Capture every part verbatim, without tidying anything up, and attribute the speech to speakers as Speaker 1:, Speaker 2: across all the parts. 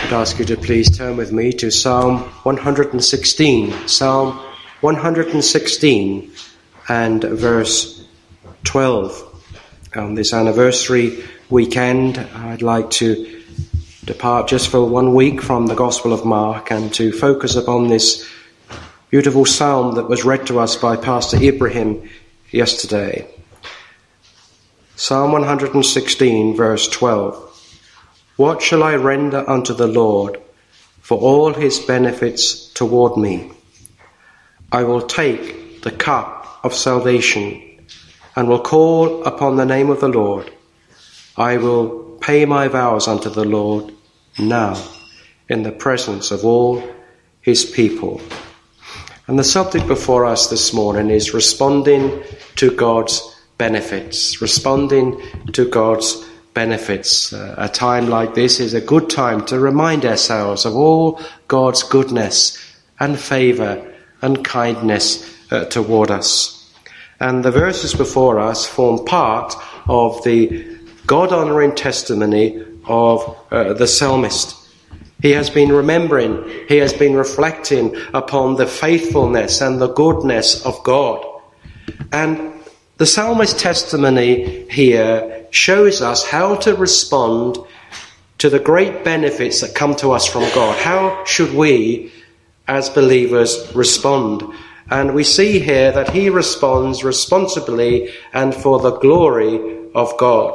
Speaker 1: I'd ask you to please turn with me to Psalm one hundred sixteen. Psalm one hundred sixteen and verse twelve. On this anniversary weekend, I'd like to depart just for one week from the Gospel of Mark and to focus upon this beautiful psalm that was read to us by Pastor Ibrahim yesterday. Psalm one hundred sixteen, verse twelve. What shall I render unto the Lord for all his benefits toward me? I will take the cup of salvation and will call upon the name of the Lord. I will pay my vows unto the Lord now in the presence of all his people. And the subject before us this morning is responding to God's benefits. Responding to God's benefits. Uh, a time like this is a good time to remind ourselves of all God's goodness and favour and kindness uh, toward us. And the verses before us form part of the God-honouring testimony of uh, the psalmist. He has been remembering, he has been reflecting upon the faithfulness and the goodness of God. And the psalmist's testimony here shows us how to respond to the great benefits that come to us from God. How should we, as believers, respond? And we see here that he responds responsibly and for the glory of God.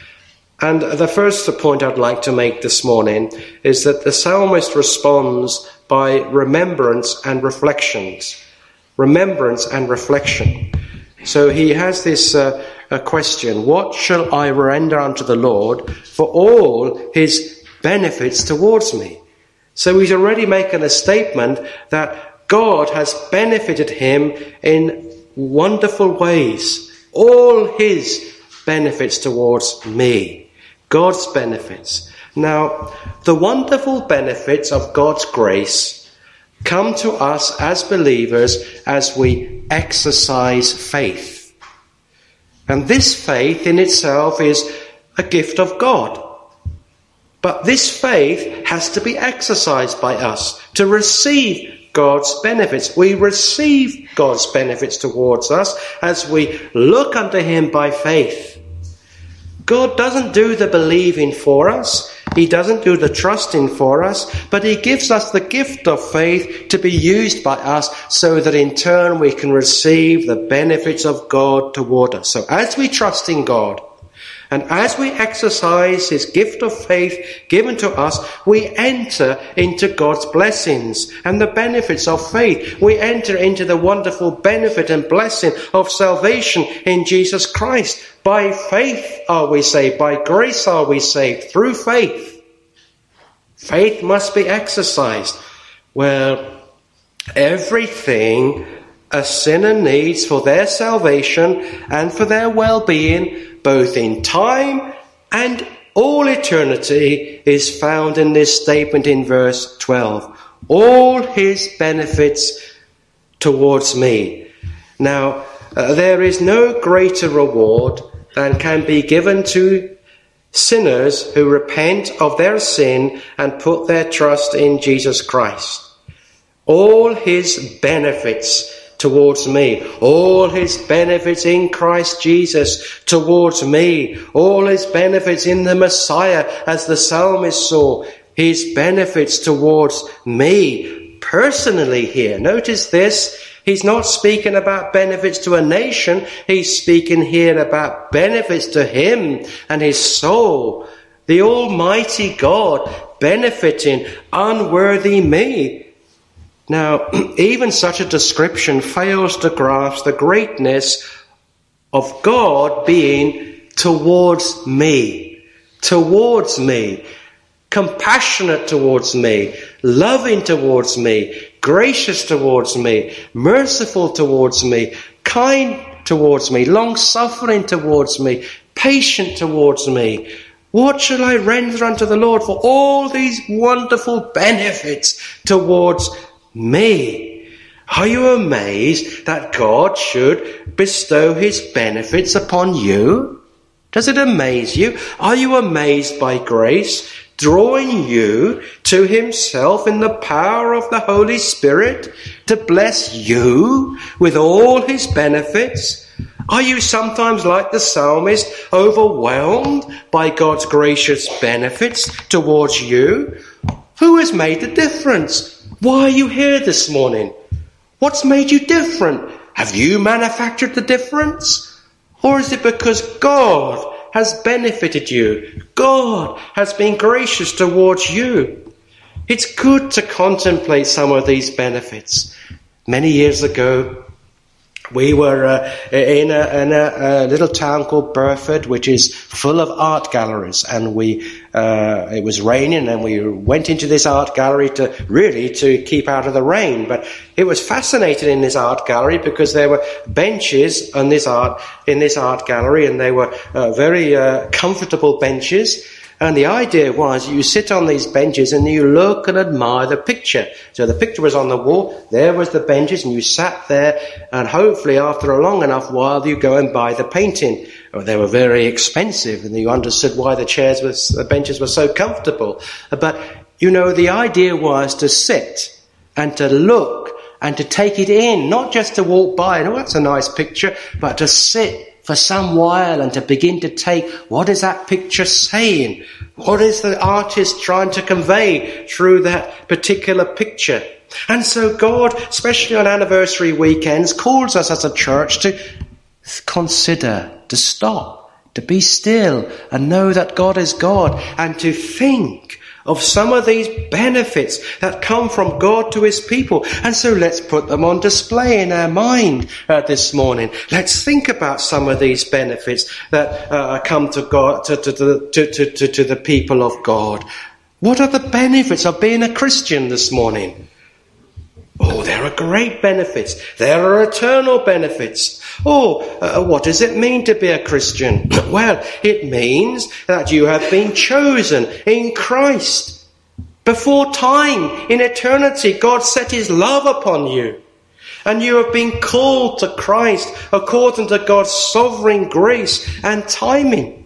Speaker 1: And the first point I'd like to make this morning is that the psalmist responds by remembrance and reflections. Remembrance and reflection. So he has this uh, a question, what shall I render unto the Lord for all his benefits towards me? So he's already making a statement that God has benefited him in wonderful ways. All his benefits towards me. God's benefits. Now, the wonderful benefits of God's grace come to us as believers as we exercise faith. And this faith in itself is a gift of God. But this faith has to be exercised by us to receive God's benefits. We receive God's benefits towards us as we look unto him by faith. God doesn't do the believing for us. He doesn't do the trusting for us, but he gives us the gift of faith to be used by us so that in turn we can receive the benefits of God toward us. So as we trust in God, and as we exercise his gift of faith given to us, we enter into God's blessings and the benefits of faith. We enter into the wonderful benefit and blessing of salvation in Jesus Christ. By faith are we saved. By grace are we saved. Through faith. Faith must be exercised. Well, everything a sinner needs for their salvation and for their well-being, both in time and all eternity, is found in this statement in verse twelve. All his benefits towards me. Now, uh, there is no greater reward than can be given to sinners who repent of their sin and put their trust in Jesus Christ. All his benefits towards me. All his benefits in Christ Jesus towards me. All his benefits in the Messiah, as the psalmist saw. His benefits towards me personally here. Notice this. He's not speaking about benefits to a nation. He's speaking here about benefits to him and his soul. The Almighty God benefiting unworthy me. Now, even such a description fails to grasp the greatness of God being towards me, towards me, compassionate towards me, loving towards me, gracious towards me, merciful towards me, kind towards me, long-suffering towards me, patient towards me. What shall I render unto the Lord for all these wonderful benefits towards me? Are you amazed that God should bestow his benefits upon you? Does it amaze you? Are you amazed by grace? drawing you to himself in the power of the Holy Spirit to bless you with all his benefits? Are you sometimes like the psalmist, overwhelmed by God's gracious benefits towards you? Who has made the difference? Why are you here this morning? What's made you different? Have you manufactured the difference? Or is it because God has benefited you? God has been gracious towards you. It's good to contemplate some of these benefits. Many years ago, we were uh, in, a, in a, a little town called Burford, which is full of art galleries, and we uh, it was raining, and we went into this art gallery to really to keep out of the rain. But it was fascinating in this art gallery because there were benches on this art in this art gallery, and they were uh, very uh, comfortable benches. And the idea was you sit on these benches and you look and admire the picture. So the picture was on the wall, there was the benches, and you sat there, and hopefully after a long enough while you go and buy the painting. Oh, they were very expensive, and you understood why the chairs were, the benches were so comfortable. But, you know, the idea was to sit and to look and to take it in, not just to walk by and, oh, that's a nice picture, but to sit for some while and to begin to take, what is that picture saying? What is the artist trying to convey through that particular picture? And so God, especially on anniversary weekends, calls us as a church to consider, to stop, to be still and know that God is God, and to think of some of these benefits that come from God to his people. And so let's put them on display in our mind uh, this morning. Let's think about some of these benefits that uh, come to God, to, to, to, to, to, to the people of God. What are the benefits of being a Christian this morning? Oh, there are great benefits. There are eternal benefits. Oh, uh, what does it mean to be a Christian? Well, it means that you have been chosen in Christ. Before time, in eternity, God set his love upon you. And you have been called to Christ according to God's sovereign grace and timing.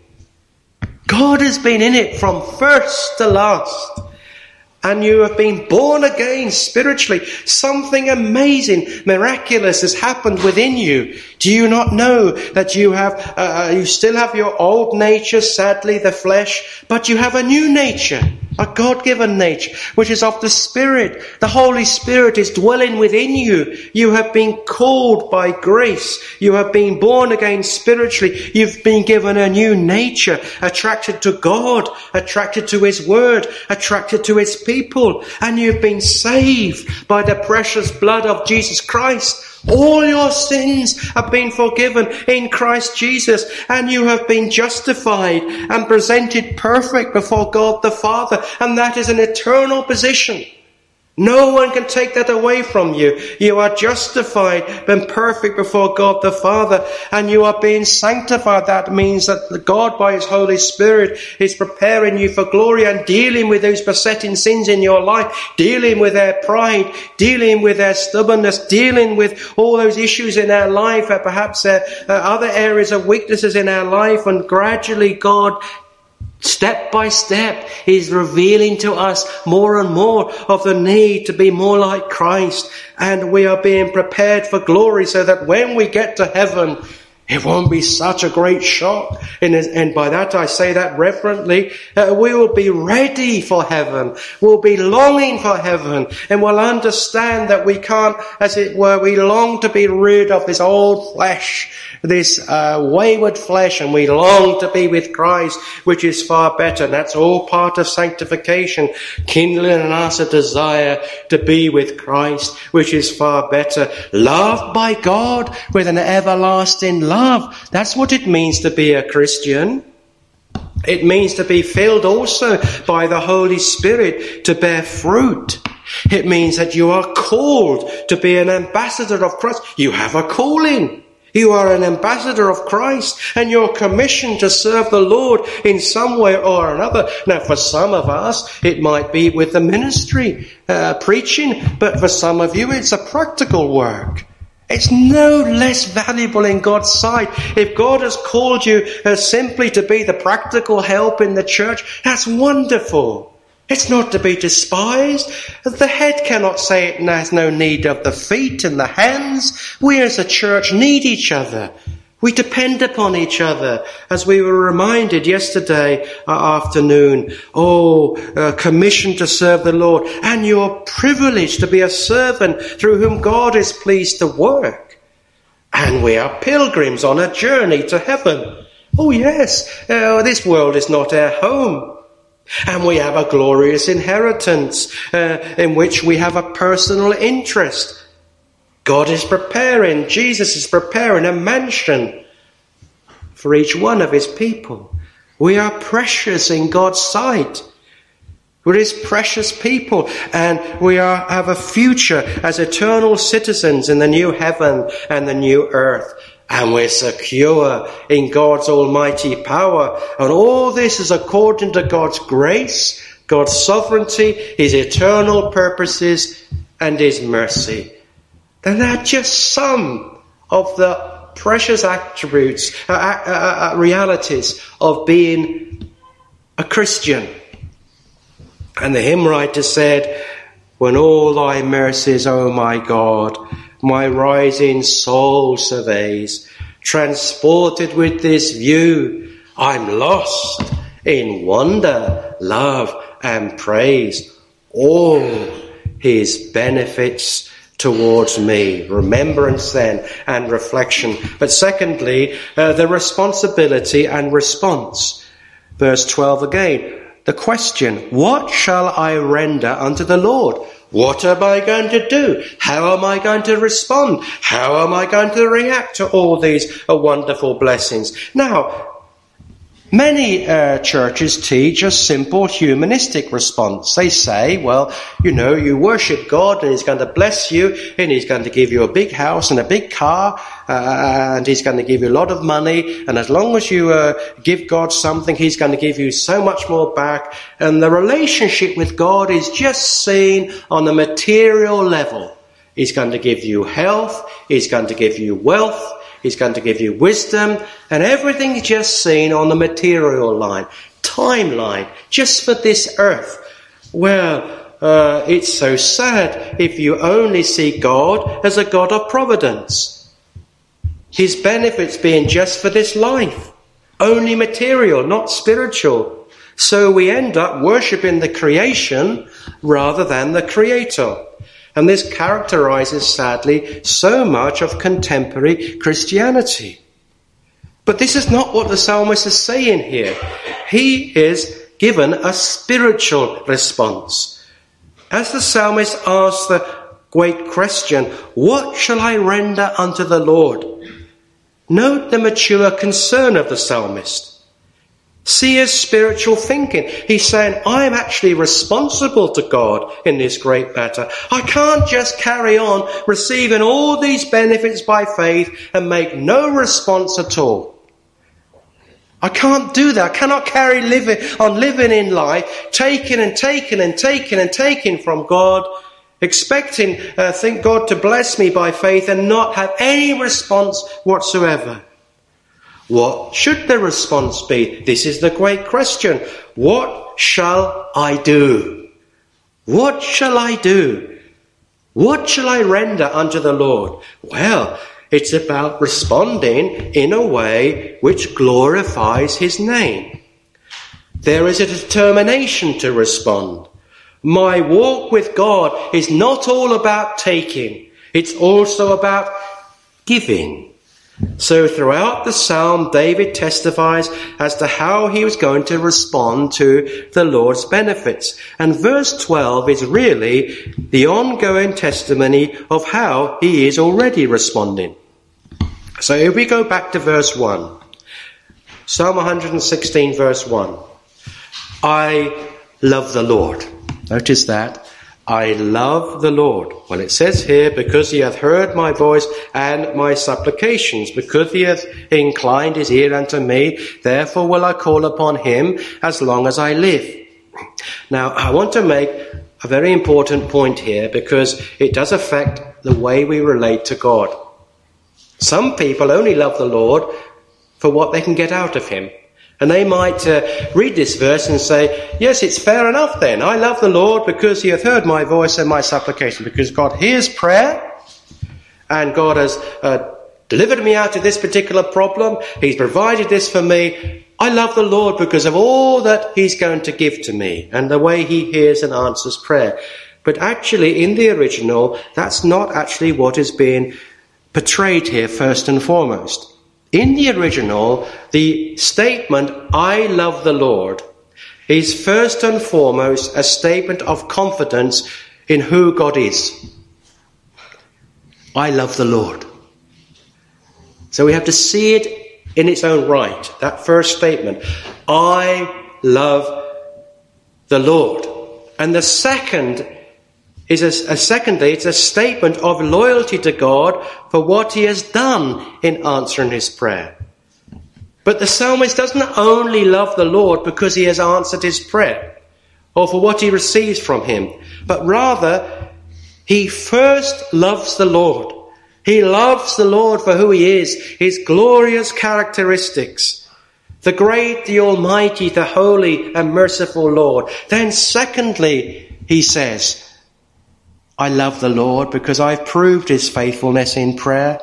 Speaker 1: God has been in it from first to last. And you have been born again spiritually. Something amazing, miraculous has happened within you. Do you not know that you have, uh, you still have your old nature, sadly, the flesh, but you have a new nature, a God-given nature, which is of the Spirit. The Holy Spirit is dwelling within you. You have been called by grace. You have been born again spiritually. You've been given a new nature, attracted to God, attracted to his word, attracted to his people. People, and you've been saved by the precious blood of Jesus Christ. All your sins have been forgiven in Christ Jesus, and you have been justified and presented perfect before God the Father, and that is an eternal position. No one can take that away from you. You are justified and perfect before God the Father, and you are being sanctified. That means that God by his Holy Spirit is preparing you for glory and dealing with those besetting sins in your life, dealing with their pride, dealing with their stubbornness, dealing with all those issues in our life, or perhaps uh, uh, other areas of weaknesses in our life, and gradually God, step by step, is revealing to us more and more of the need to be more like Christ. And we are being prepared for glory so that when we get to heaven, it won't be such a great shock. And, and by that I say that reverently. Uh, we will be ready for heaven. We'll be longing for heaven. And we'll understand that we can't, as it were, we long to be rid of this old flesh, this uh, wayward flesh, and we long to be with Christ, which is far better. And that's all part of sanctification, kindling in us a desire to be with Christ, which is far better. Loved by God with an everlasting love. That's what it means to be a Christian. It means to be filled also by the Holy Spirit to bear fruit. It means that you are called to be an ambassador of Christ. You have a calling. You are an ambassador of Christ, and you're commissioned to serve the Lord in some way or another. Now, for some of us, it might be with the ministry, uh, preaching, but for some of you, it's a practical work. It's no less valuable in God's sight. If God has called you uh, simply to be the practical help in the church, that's wonderful. It's not to be despised. The head cannot say it has no need of the feet and the hands. We as a church need each other. We depend upon each other, as we were reminded yesterday afternoon. Oh, uh, commissioned to serve the Lord, and your privilege to be a servant through whom God is pleased to work. And we are pilgrims on a journey to heaven. Oh yes, uh, this world is not our home. And we have a glorious inheritance uh, in which we have a personal interest. God is preparing, Jesus is preparing a mansion for each one of his people. We are precious in God's sight. We're his precious people, and we are, have a future as eternal citizens in the new heaven and the new earth. And we're secure in God's almighty power. And all this is according to God's grace, God's sovereignty, his eternal purposes, and his mercy. And they're just some of the precious attributes, uh, uh, uh, realities of being a Christian. And the hymn writer said, when all thy mercies, O my God, my rising soul surveys, transported with this view, I'm lost in wonder, love, and praise. All his benefits towards me. Remembrance then and reflection. But secondly, uh, the responsibility and response. Verse twelve again. The question, what shall I render unto the Lord? What am I going to do? How am I going to respond? How am I going to react to all these uh, wonderful blessings? Now, many uh, churches teach a simple humanistic response. They say, well, you know, you worship God and he's going to bless you and he's going to give you a big house and a big car uh, and he's going to give you a lot of money, and as long as you uh, give God something, he's going to give you so much more back. And the relationship with God is just seen on the material level. He's going to give you health, he's going to give you wealth, he's going to give you wisdom, and everything is just seen on the material line, timeline, just for this earth. Well, uh, it's so sad if you only see God as a God of providence. His benefits being just for this life, only material, not spiritual. So we end up worshipping the creation rather than the Creator. And this characterizes, sadly, so much of contemporary Christianity. But this is not what the psalmist is saying here. He is given a spiritual response. As the psalmist asks the great question, what shall I render unto the Lord? Note the mature concern of the psalmist. See his spiritual thinking. He's saying, I'm actually responsible to God in this great matter. I can't just carry on receiving all these benefits by faith and make no response at all. I can't do that. I cannot carry living on living in life, taking and taking and taking and taking from God, expecting, uh, think God to bless me by faith and not have any response whatsoever. What should the response be? This is the great question. What shall I do? What shall I do? What shall I render unto the Lord? Well, it's about responding in a way which glorifies his name. There is a determination to respond. My walk with God is not all about taking. It's also about giving. So throughout the psalm, David testifies as to how he was going to respond to the Lord's benefits. And verse twelve is really the ongoing testimony of how he is already responding. So if we go back to verse one, Psalm one hundred sixteen verse one, I love the Lord. Notice that. I love the Lord. Well, it says here, because he hath heard my voice and my supplications, because he hath inclined his ear unto me, therefore will I call upon him as long as I live. Now, I want to make a very important point here, because it does affect the way we relate to God. Some people only love the Lord for what they can get out of him. And they might uh, read this verse and say, yes, it's fair enough then. I love the Lord because he hath heard my voice and my supplication. Because God hears prayer and God has uh, delivered me out of this particular problem. He's provided this for me. I love the Lord because of all that he's going to give to me and the way he hears and answers prayer. But actually, in the original, that's not actually what is being portrayed here first and foremost. In the original, the statement, I love the Lord, is first and foremost a statement of confidence in who God is. I love the Lord. So we have to see it in its own right, that first statement. I love the Lord. And the second is a, a secondly, it's a statement of loyalty to God for what he has done in answering his prayer. But the psalmist doesn't only love the Lord because he has answered his prayer or for what he receives from him, but rather he first loves the Lord. He loves the Lord for who he is, his glorious characteristics, the great, the almighty, the holy and merciful Lord. Then secondly, he says, I love the Lord because I've proved his faithfulness in prayer.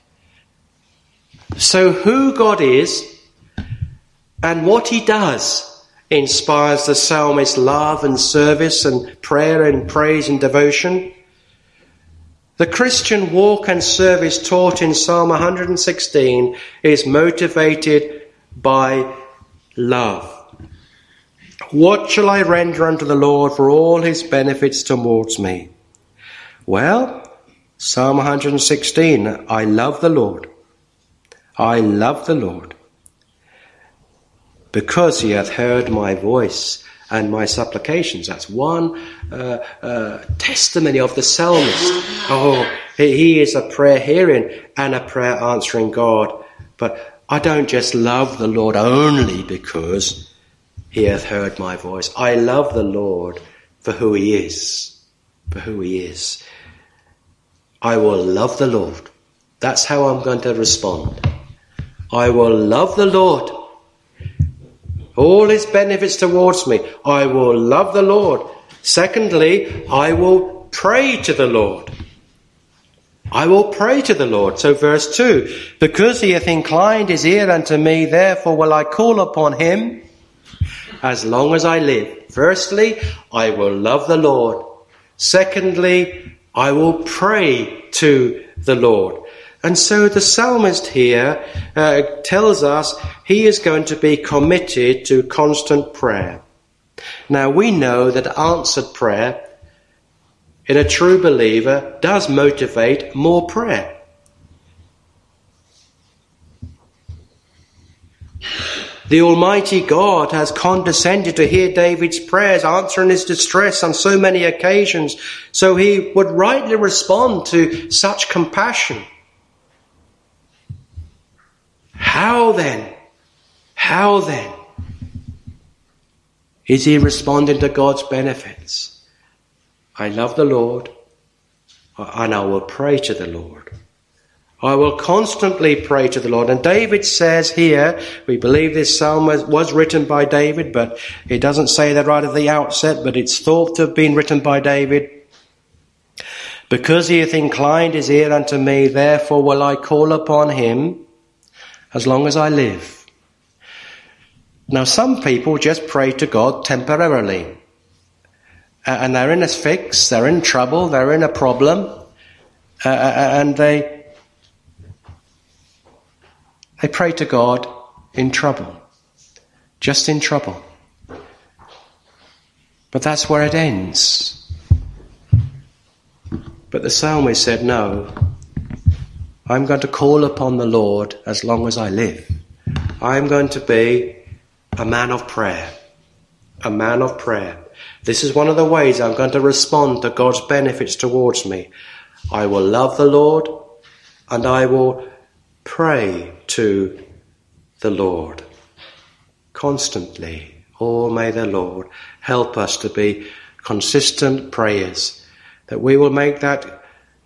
Speaker 1: So who God is and what he does inspires the psalmist's love and service and prayer and praise and devotion. The Christian walk and service taught in Psalm one hundred sixteen is motivated by love. What shall I render unto the Lord for all his benefits towards me? Well, Psalm one hundred sixteen, I love the Lord. I love the Lord because he hath heard my voice and my supplications. That's one uh, uh, testimony of the psalmist. Oh, he is a prayer hearing and a prayer answering God. But I don't just love the Lord only because he hath heard my voice. I love the Lord for who he is, for who he is. I will love the Lord. That's how I'm going to respond. I will love the Lord. All his benefits towards me. I will love the Lord. Secondly, I will pray to the Lord. I will pray to the Lord. So verse two, because he hath inclined his ear unto me, therefore will I call upon him as long as I live. Firstly, I will love the Lord. Secondly, I will pray to the Lord. And so the psalmist here uh, tells us he is going to be committed to constant prayer. Now we know that answered prayer in a true believer does motivate more prayer. The Almighty God has condescended to hear David's prayers, answering his distress on so many occasions, so he would rightly respond to such compassion. How then, how then is he responding to God's benefits? I love the Lord, and I will pray to the Lord. I will constantly pray to the Lord. And David says here, we believe this psalm was written by David, but it doesn't say that right at the outset, but it's thought to have been written by David. Because he hath inclined his ear unto me, therefore will I call upon him as long as I live. Now some people just pray to God temporarily. And they're in a fix, they're in trouble, they're in a problem, uh, and they They pray to God in trouble, just in trouble. But that's where it ends. But the psalmist said, no, I'm going to call upon the Lord as long as I live. I'm going to be a man of prayer, a man of prayer. This is one of the ways I'm going to respond to God's benefits towards me. I will love the Lord and I will pray to the Lord constantly. Oh, may the Lord help us to be consistent prayers, that we will make that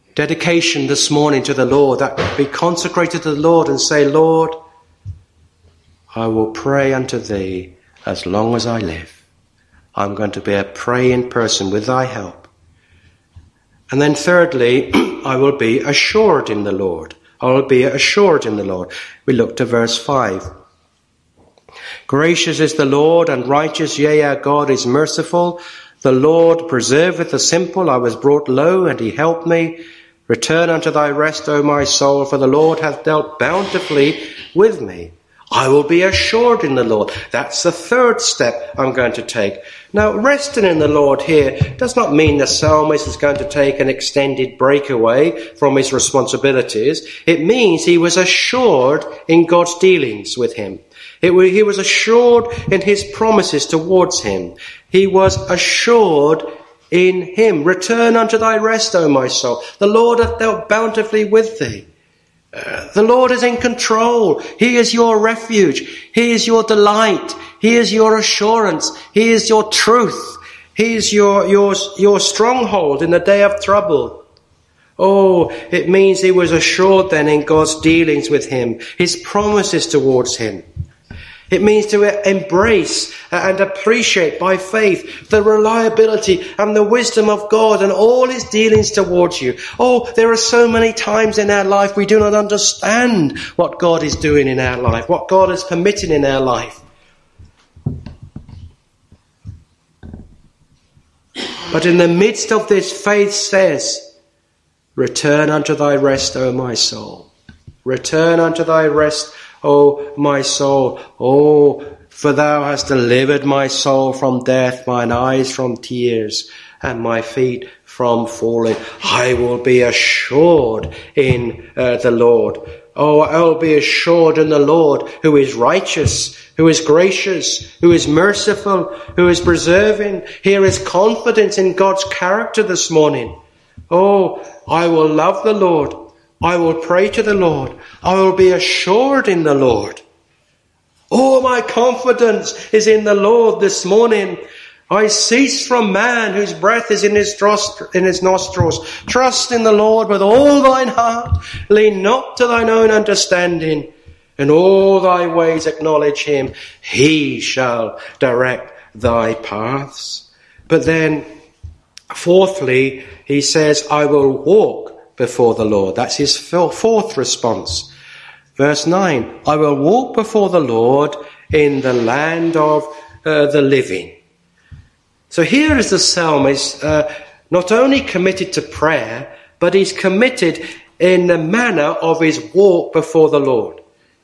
Speaker 1: dedication this morning to the Lord, that be consecrated to the Lord and say, Lord, I will pray unto thee as long as I live. I'm going to be a praying person with thy help. And then thirdly, I will be assured in the Lord. I will be assured in the Lord. We look to verse five. Gracious is the Lord and righteous, yea, our God is merciful. The Lord preserveth the simple. I was brought low, and he helped me. Return unto thy rest, O my soul, for the Lord hath dealt bountifully with me. I will be assured in the Lord. That's the third step I'm going to take. Now, resting in the Lord here does not mean the psalmist is going to take an extended breakaway from his responsibilities. It means he was assured in God's dealings with him. It, he was assured in his promises towards him. He was assured in him. Return unto thy rest, O my soul. The Lord hath dealt bountifully with thee. Uh, the Lord is in control. He is your refuge. He is your delight. He is your assurance. He is your truth. He is your, your, your stronghold in the day of trouble. Oh, it means he was assured then in God's dealings with him, his promises towards him. It means to embrace and appreciate by faith the reliability and the wisdom of God and all his dealings towards you. Oh, there are so many times in our life we do not understand what God is doing in our life, what God is permitting in our life. But in the midst of this, faith says, return unto thy rest, O my soul. Return unto thy rest, O my soul. Oh, for thou hast delivered my soul from death, mine eyes from tears, and my feet from falling. I will be assured in uh, the Lord. Oh, I will be assured in the Lord, who is righteous, who is gracious, who is merciful, who is preserving. Here is confidence in God's character this morning. Oh, I will love the Lord. I will pray to the Lord. I will be assured in the Lord. All my confidence is in the Lord this morning. I cease from man whose breath is in his, tros- in his nostrils. Trust in the Lord with all thine heart. Lean not to thine own understanding. In all thy ways acknowledge him. He shall direct thy paths. But then, fourthly, he says, I will walk before the Lord. That's his fourth response. Verse nine, I will walk before the Lord in the land of uh, the living. So here is the psalmist uh, not only committed to prayer, but he's committed in the manner of his walk before the Lord.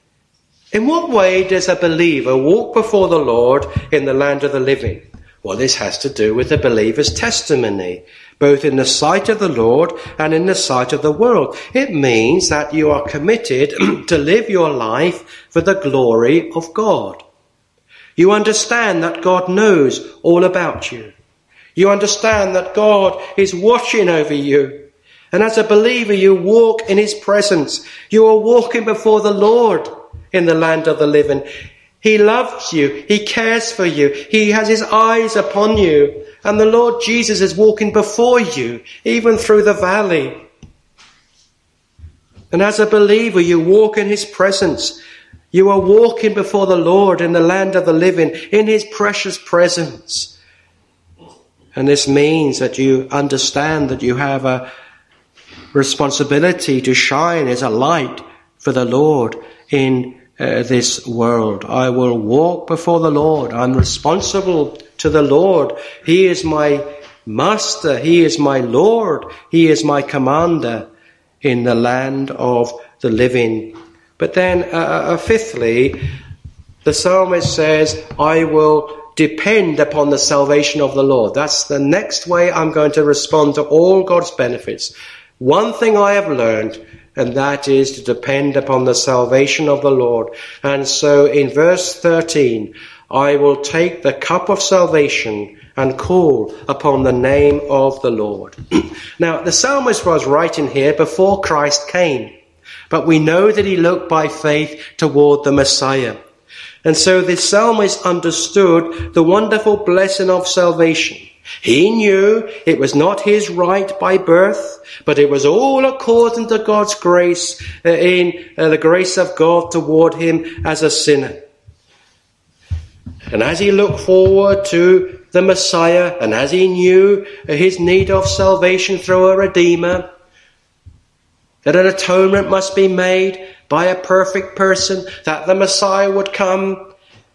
Speaker 1: In what way does a believer walk before the Lord in the land of the living? Well, this has to do with the believer's testimony, both in the sight of the Lord and in the sight of the world. It means that you are committed to live your life for the glory of God. You understand that God knows all about you. You understand that God is watching over you. And as a believer, you walk in his presence. You are walking before the Lord in the land of the living. He loves you. He cares for you. He has his eyes upon you. And the Lord Jesus is walking before you, even through the valley. And as a believer, you walk in his presence. You are walking before the Lord in the land of the living, in his precious presence. And this means that you understand that you have a responsibility to shine as a light for the Lord in uh, this world. I will walk before the Lord. I'm responsible to the Lord. He is my master. He is my Lord. He is my commander in the land of the living. But then, uh, uh, fifthly, the psalmist says, I will depend upon the salvation of the Lord. That's the next way I'm going to respond to all God's benefits. One thing I have learned, and that is to depend upon the salvation of the Lord. And so in verse thirteen, I will take the cup of salvation and call upon the name of the Lord. Now, the psalmist was writing here before Christ came. But we know that he looked by faith toward the Messiah. And so the psalmist understood the wonderful blessing of salvation. He knew it was not his right by birth, but it was all according to God's grace, uh, in uh, the grace of God toward him as a sinner. And as he looked forward to the Messiah, and as he knew his need of salvation through a Redeemer, that an atonement must be made by a perfect person, that the Messiah would come,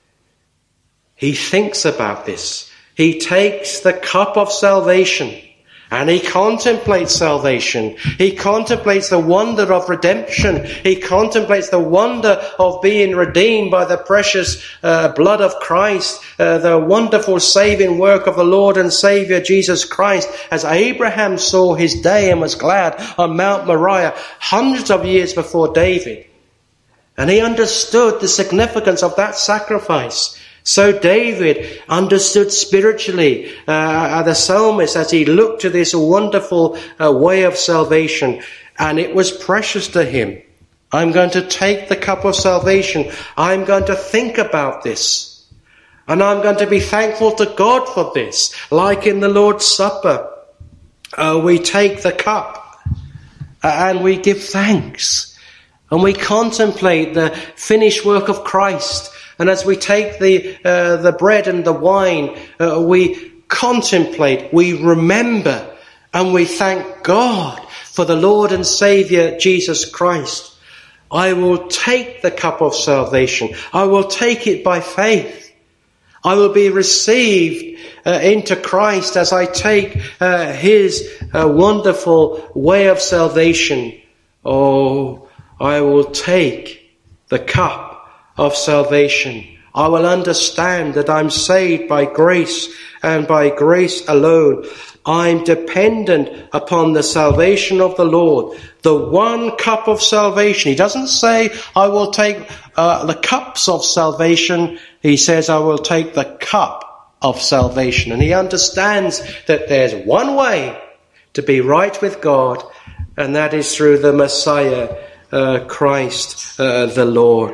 Speaker 1: he thinks about this. He takes the cup of salvation and he contemplates salvation. He contemplates the wonder of redemption. He contemplates the wonder of being redeemed by the precious uh, blood of Christ, uh, the wonderful saving work of the Lord and Saviour Jesus Christ, as Abraham saw his day and was glad on Mount Moriah hundreds of years before David. And he understood the significance of that sacrifice. So David understood spiritually, uh, the psalmist, as he looked to this wonderful uh, way of salvation, and it was precious to him. I'm going to take the cup of salvation. I'm going to think about this. And I'm going to be thankful to God for this. Like in the Lord's Supper, uh, we take the cup and we give thanks. And we contemplate the finished work of Christ. And as we take the uh, the bread and the wine, uh, we contemplate, we remember, and we thank God for the Lord and Saviour Jesus Christ. I will take the cup of salvation. I will take it by faith. I will be received uh, into Christ as I take uh, his uh, wonderful way of salvation. Oh, I will take the cup of salvation. I will understand that I'm saved by grace and by grace alone. I'm dependent upon the salvation of the Lord, the one cup of salvation. He doesn't say, I will take uh, the cups of salvation. He says, I will take the cup of salvation. And he understands that there's one way to be right with God, and that is through the Messiah, uh, Christ, uh, the Lord.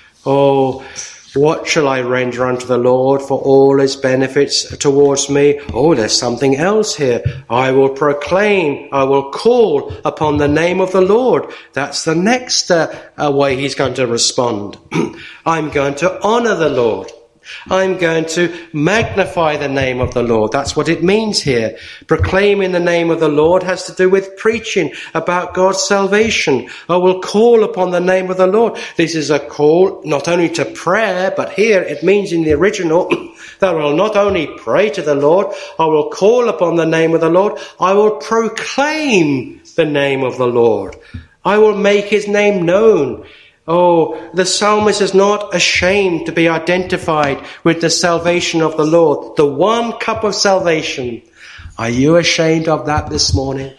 Speaker 1: Oh, what shall I render unto the Lord for all his benefits towards me? Oh, there's something else here. I will proclaim, I will call upon the name of the Lord. That's the next uh, uh, way he's going to respond. I'm going to honour the Lord. I'm going to magnify the name of the Lord. That's what it means here. Proclaiming the name of the Lord has to do with preaching about God's salvation. I will call upon the name of the Lord. This is a call not only to prayer, but here it means in the original that I will not only pray to the Lord, I will call upon the name of the Lord. I will proclaim the name of the Lord. I will make his name known. Oh, the psalmist is not ashamed to be identified with the salvation of the Lord, the one cup of salvation. Are you ashamed of that this morning?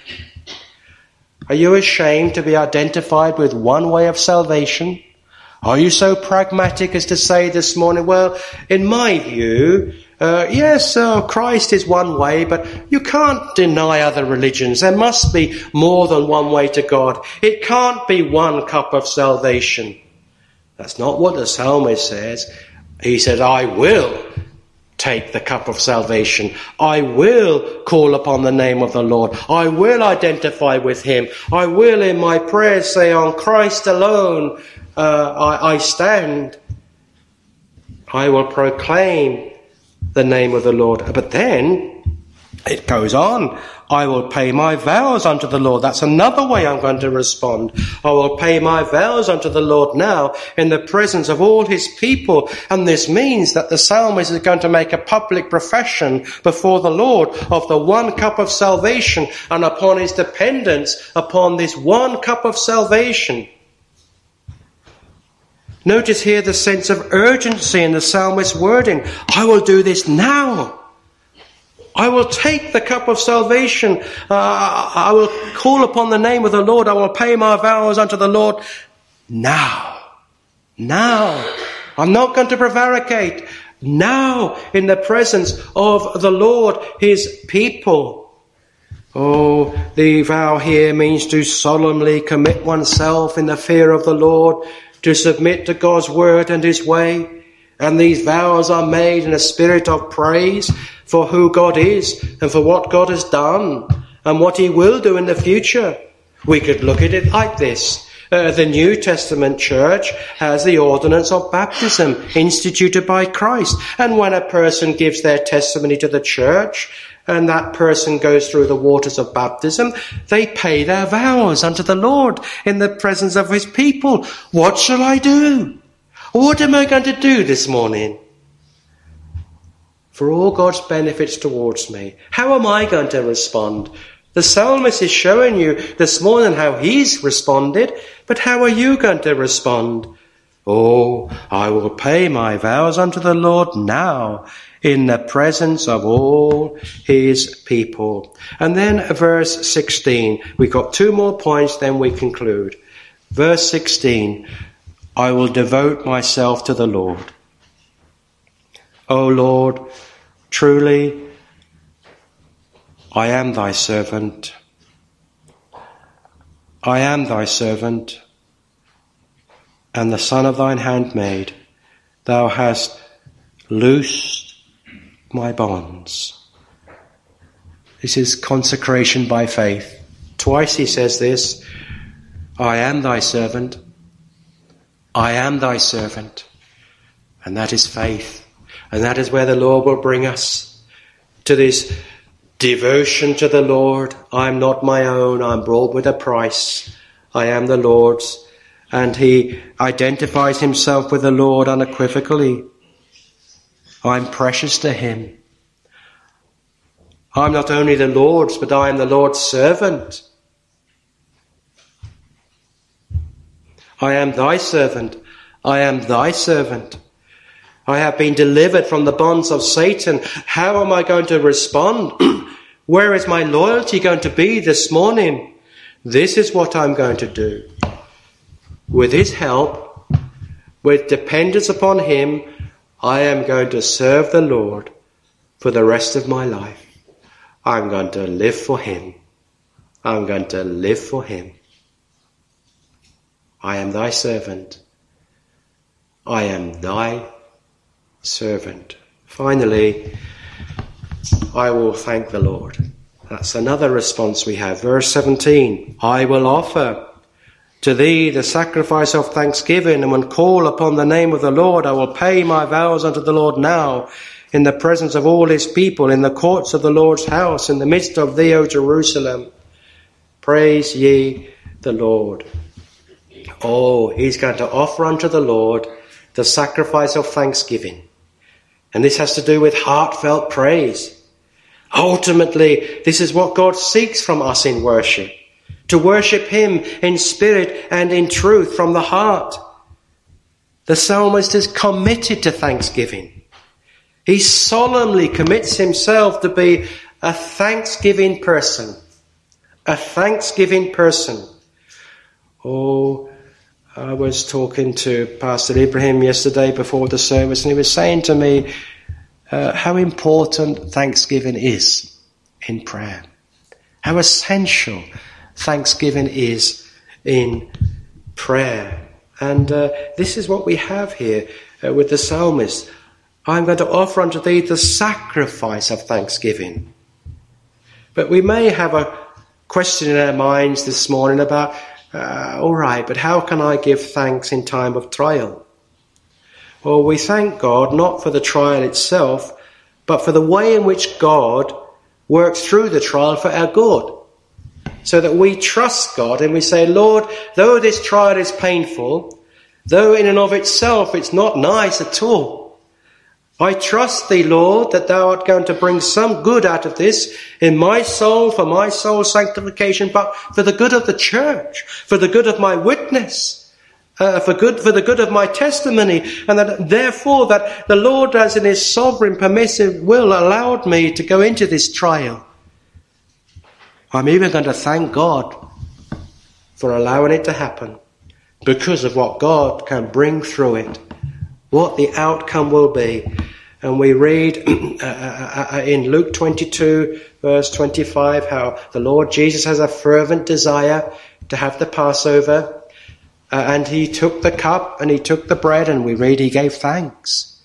Speaker 1: Are you ashamed to be identified with one way of salvation? Are you so pragmatic as to say this morning, well, in my view, uh, yes, uh, Christ is one way, but you can't deny other religions. There must be more than one way to God. It can't be one cup of salvation. That's not what the psalmist says. He said, I will take the cup of salvation. I will call upon the name of the Lord. I will identify with him. I will in my prayers say, on Christ alone uh, I, I stand. I will proclaim the name of the Lord. But then it goes on. I will pay my vows unto the Lord. That's another way I'm going to respond. I will pay my vows unto the Lord now in the presence of all his people. And this means that the psalmist is going to make a public profession before the Lord of the one cup of salvation and upon his dependence upon this one cup of salvation. Notice here the sense of urgency in the psalmist's wording. I will do this now. I will take the cup of salvation. Uh, I will call upon the name of the Lord. I will pay my vows unto the Lord now. Now. I'm not going to prevaricate. Now, in the presence of the Lord, his people. Oh, the vow here means to solemnly commit oneself in the fear of the Lord, to submit to God's word and his way. And these vows are made in a spirit of praise. for who God is and for what God has done and what he will do in the future. We could look at it like this. Uh, the New Testament church has the ordinance of baptism instituted by Christ. And when a person gives their testimony to the church and that person goes through the waters of baptism, they pay their vows unto the Lord in the presence of his people. What shall I do? What am I going to do this morning? For all God's benefits towards me, how am I going to respond? The psalmist is showing you this morning how he's responded, but how are you going to respond? Oh, I will pay my vows unto the Lord now in the presence of all his people. And then verse sixteen, we've got two more points, then we conclude. Verse sixteen, I will devote myself to the Lord. O Lord, truly, I am thy servant. I am thy servant, and the son of thine handmaid. Thou hast loosed my bonds. This is consecration by faith. Twice he says this. I am thy servant. I am thy servant. And that is faith. And that is where the Lord will bring us to this devotion to the Lord. I'm not my own. I'm bought with a price. I am the Lord's. And he identifies himself with the Lord unequivocally. I'm precious to him. I'm not only the Lord's, but I am the Lord's servant. I am thy servant. I am thy servant. I have been delivered from the bonds of Satan. How am I going to respond? Where is my loyalty going to be this morning? This is what I'm going to do. With his help, with dependence upon him, I am going to serve the Lord for the rest of my life. I'm going to live for him. I'm going to live for him. I am thy servant. I am thy servant. Finally, I will thank the Lord. That's another response we have. Verse seventeen, I will offer to thee the sacrifice of thanksgiving, and when call upon the name of the Lord, I will pay my vows unto the Lord now, in the presence of all his people, in the courts of the Lord's house, in the midst of thee, O Jerusalem. Praise ye the Lord. Oh, he's going to offer unto the Lord the sacrifice of thanksgiving. And this has to do with heartfelt praise. Ultimately, this is what God seeks from us in worship. To worship him in spirit and in truth from the heart. The psalmist is committed to thanksgiving. He solemnly commits himself to be a thanksgiving person. A thanksgiving person. Oh, I was talking to Pastor Ibrahim yesterday before the service, and he was saying to me uh, how important thanksgiving is in prayer. How essential thanksgiving is in prayer. And uh, this is what we have here uh, with the psalmist. I'm going to offer unto thee the sacrifice of thanksgiving. But we may have a question in our minds this morning about, uh, all right, but how can I give thanks in time of trial? Well, we thank God not for the trial itself, but for the way in which God works through the trial for our good. So that we trust God and we say, Lord, though this trial is painful, though in and of itself it's not nice at all, I trust thee, Lord, that thou art going to bring some good out of this in my soul, for my soul's sanctification, but for the good of the church, for the good of my witness, uh, for good, for the good of my testimony, and that therefore that the Lord has in his sovereign permissive will allowed me to go into this trial. I'm even going to thank God for allowing it to happen because of what God can bring through it, what the outcome will be. And we read uh, in Luke twenty-two, verse twenty-five, how the Lord Jesus has a fervent desire to have the Passover. Uh, and he took the cup and he took the bread, and we read he gave thanks.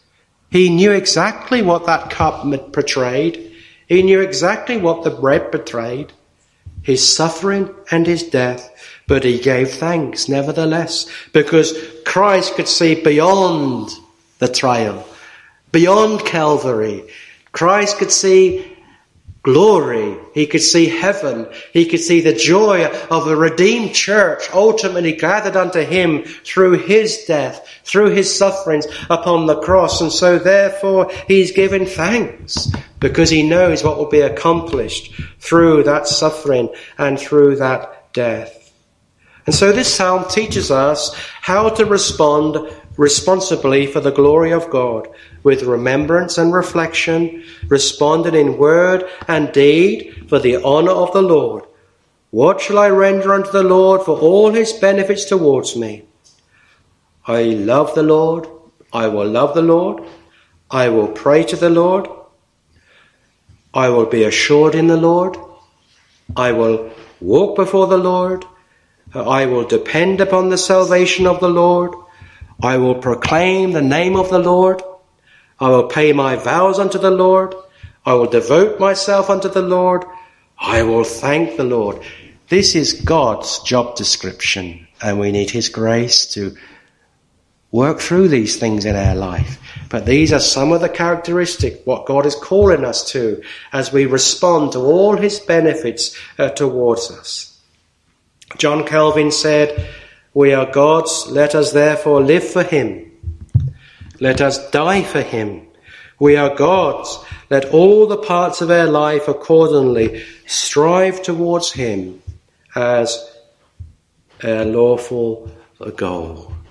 Speaker 1: He knew exactly what that cup portrayed. He knew exactly what the bread portrayed, his suffering and his death. But he gave thanks nevertheless, because Christ could see beyond the trail, beyond Calvary. Christ could see glory. He could see heaven. He could see the joy of a redeemed church ultimately gathered unto him through his death, through his sufferings upon the cross. And so therefore he's given thanks because he knows what will be accomplished through that suffering and through that death. And so this psalm teaches us how to respond responsibly for the glory of God, with remembrance and reflection, responding in word and deed for the honour of the Lord. What shall I render unto the Lord for all his benefits towards me? I love the Lord. I will love the Lord. I will pray to the Lord. I will be assured in the Lord. I will walk before the Lord. I will depend upon the salvation of the Lord. I will proclaim the name of the Lord. I will pay my vows unto the Lord. I will devote myself unto the Lord. I will thank the Lord. This is God's job description, and we need his grace to work through these things in our life. But these are some of the characteristics, what God is calling us to as we respond to all his benefits uh, towards us. John Calvin said, "We are God's, let us therefore live for him. Let us die for him. We are God's, let all the parts of our life accordingly strive towards him as our lawful goal."